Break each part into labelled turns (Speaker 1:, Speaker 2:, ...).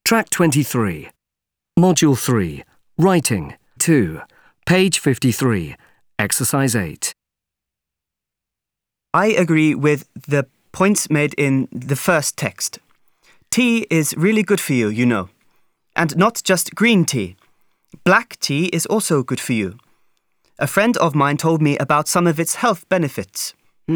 Speaker 1: Track 23. Module 3. Writing. 2. Page 53. Exercise 8.
Speaker 2: I agree with the points made in the first text. Tea is really good for you, you know. And not just green tea. Black tea is also good for you. A friend of mine told me about some of its health benefits.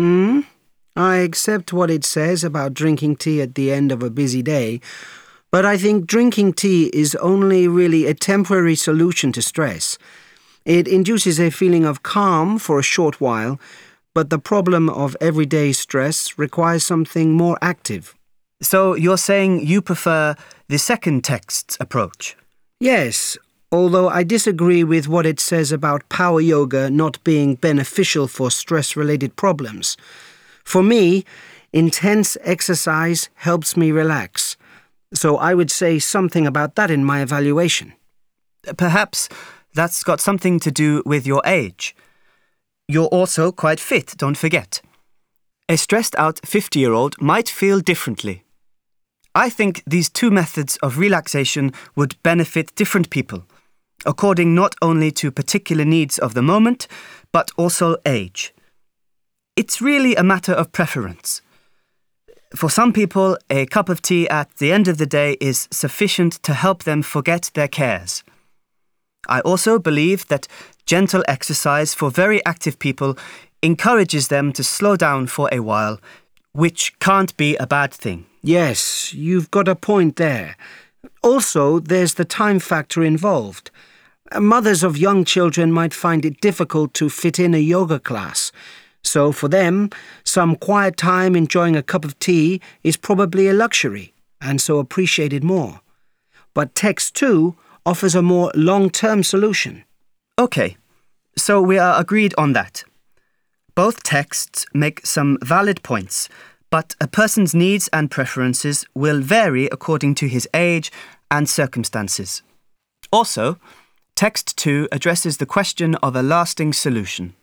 Speaker 3: I accept what it says about drinking tea at the end of a busy day, but I think drinking tea is only really a temporary solution to stress. It induces a feeling of calm for a short while, but the problem of everyday stress requires something more active.
Speaker 2: So you're saying you prefer the second text's approach?
Speaker 3: Yes, although I disagree with what it says about power yoga not being beneficial for stress-related problems. For me, intense exercise helps me relax, so I would say something about that in my evaluation.
Speaker 2: Perhaps that's got something to do with your age. You're also quite fit, don't forget. A stressed-out 50-year-old might feel differently. I think these two methods of relaxation would benefit different people, according not only to particular needs of the moment, but also age. It's really a matter of preference. For some people, a cup of tea at the end of the day is sufficient to help them forget their cares. I also believe that gentle exercise for very active people encourages them to slow down for a while, which can't be a bad thing.
Speaker 3: Yes, you've got a point there. Also, there's the time factor involved. Mothers of young children might find it difficult to fit in a yoga class. So for them, some quiet time enjoying a cup of tea is probably a luxury, and so appreciated more. But text 2 offers a more long-term solution.
Speaker 2: Okay, so we are agreed on that. Both texts make some valid points, but a person's needs and preferences will vary according to his age and circumstances. Also, text 2 addresses the question of a lasting solution.